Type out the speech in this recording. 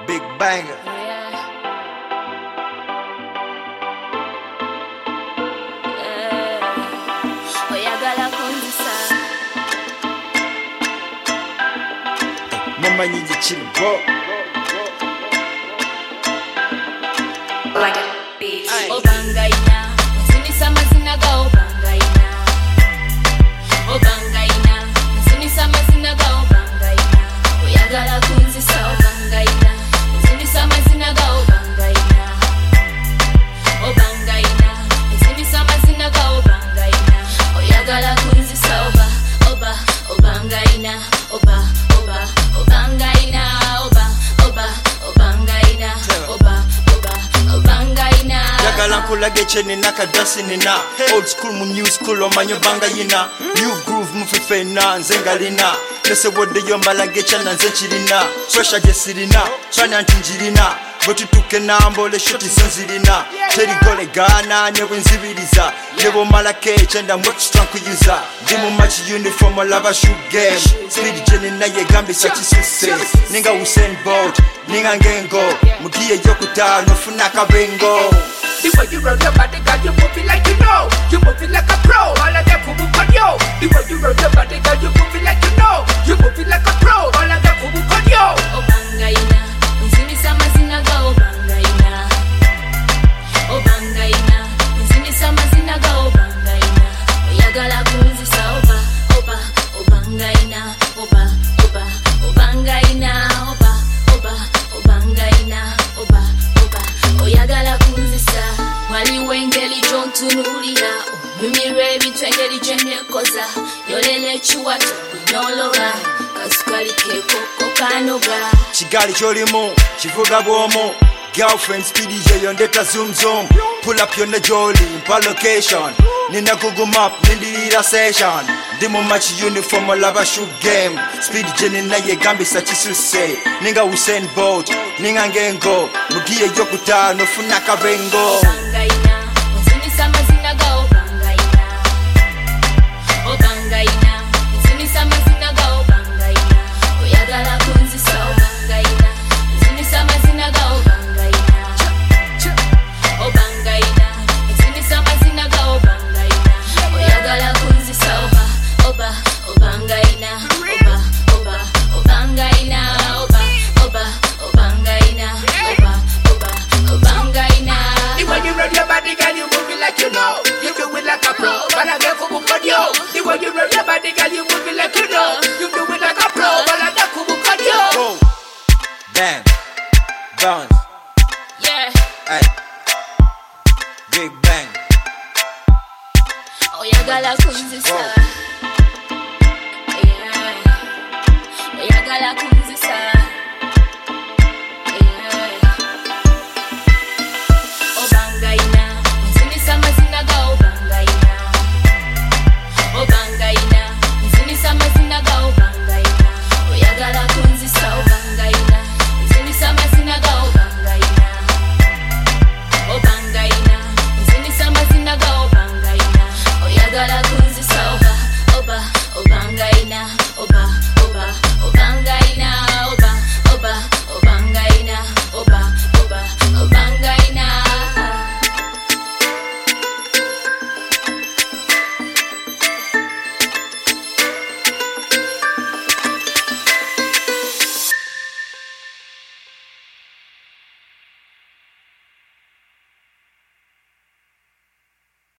Big banger. Mama nyingi chini bro. Like a bitch. Obangaina, msini sama zinaga obangaina. Obangaina, msini sama zinaga obangaina. Oyagala kunzisa obangaina, msini sama zinaga obangaina. Obangaina, msini sama zinaga obangaina. Oyagala kunzisa obangaina, obangaina, obangaina. Yagala nkulage chene nakadasi nina. Old school mu new school omanyo banga yina. New groove mufifena nzengalina. Nese wode yombala chana nze chirina. Pressure jesirina, chana ntinjirina. Botu tuke nambole shoti zonzirina. Teri gole gana nebo nzibiriza. Nebo malake chenda extra nkuyuza. Dimu match uniform olaba shoot game. Speed jeni na yegambi satisuse. Ninga Usain Bolt, ninga ngengo. Mugiye yokuta nofuna kabengo. The way you roll your body, girl, you move it like you know. You move it like a pro, all of them kubu konyo. The way you roll your body, girl, you move it like you know. You move it like a pro, all of them kubu konyo. Obangaina, msini sama zinaga obangaina. Obangaina, msini sama zinaga obangaina. Oyagala kunzisa obangaina, obangaina, obangaina, oyagala kunzisa. Waliwo engeri gy'ontunuulira, onyumirwa ebintu engeri gye neekoza. Yolele ekiwato kunyolola, kasukali keekoko kanoga. Kigali kyolimu, kivuga bwomu. Girlfriend speedy yeyo ndeta zoom zoom. Pull up yonna jolly, mpa location. Nina Google map, nindirira session. Dimu match uniform olaba shoot game. Speed jeni na yegambi sachisuse. Ninga Usain Bolt, ninga ngengo. Mugiye yokuta nofuna kabengo. Obangaina, msini sama zinaga obangaina. Obangaina, msini sama zinaga obangaina. Oyagala kunzisa obangaina, msini sama zinaga obangaina. Obangaina, msini sama zinaga obangaina. Oyagala kunzisa obangaina, obangaina, obangaina. The way you roll your body, girl, you move it like you know. You do it like a pro, but I get kubu konyo. The way you roll your body, girl, you move it like you know. You do it like a pro, but I get kubu konyo. Boom, bang, bounce, Yeah. ay, big bang. Oyagala kunzisa. Yeah. Oyagala kunzisa.